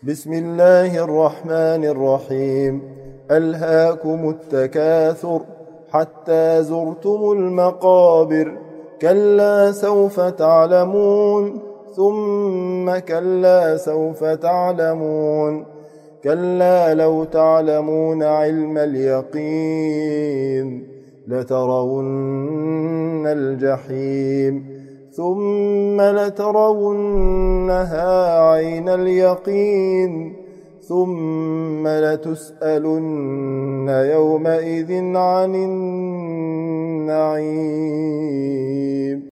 بسم الله الرحمن الرحيم. ألهاكم التكاثر حتى زرتم المقابر، كلا سوف تعلمون ثم كلا سوف تعلمون، كلا لو تعلمون علم اليقين لترون الجحيم ثم لترونها عين اليقين ثم لتسألن يومئذ عن النعيم.